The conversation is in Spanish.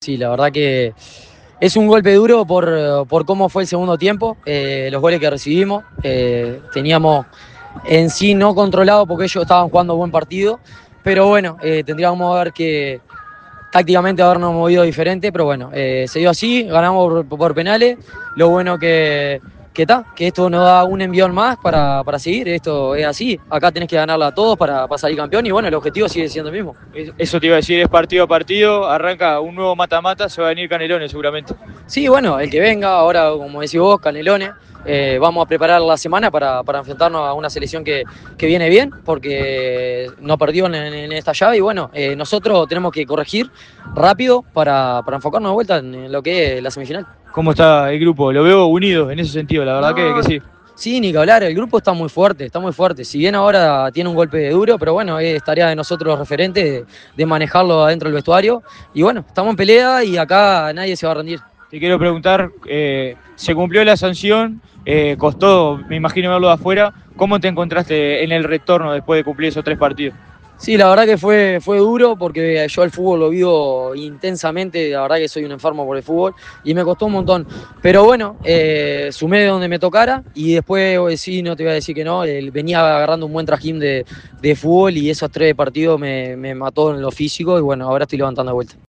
Sí, la verdad que es un golpe duro por cómo fue el segundo tiempo, los goles que recibimos. Teníamos en sí no controlado porque ellos estaban jugando buen partido, pero bueno, tendríamos que ver que tácticamente habernos movido diferente, pero bueno, se dio así, ganamos por penales. Lo bueno que esto nos da un envión más para seguir, esto es así, acá tenés que ganarla a todos para salir campeón y bueno, el objetivo sigue siendo el mismo. Eso te iba a decir, es partido a partido, arranca un nuevo mata-mata, se va a venir Canelones seguramente. Sí, bueno, el que venga, ahora como decís vos, Canelones, vamos a preparar la semana para enfrentarnos a una selección que viene bien, porque no perdió en esta llave y bueno, nosotros tenemos que corregir rápido para enfocarnos de vuelta en lo que es la semifinal. ¿Cómo está el grupo? Lo veo unido en ese sentido, la verdad que No, sí. sí, ni que hablar, el grupo está muy fuerte, está muy fuerte. Si bien ahora tiene un golpe duro, pero bueno, es tarea de nosotros los referentes de manejarlo adentro del vestuario. Y bueno, estamos en pelea y acá nadie se va a rendir. Te quiero preguntar, se cumplió la sanción, costó, me imagino verlo de afuera, ¿cómo te encontraste en el retorno después de cumplir esos 3 partidos? Sí, la verdad que fue duro porque yo el fútbol lo vivo intensamente, la verdad que soy un enfermo por el fútbol y me costó un montón. Pero bueno, sumé de donde me tocara y después sí, no te voy a decir que no, venía agarrando un buen trajín de fútbol y esos 3 partidos me mató en lo físico y bueno, ahora estoy levantando de vuelta.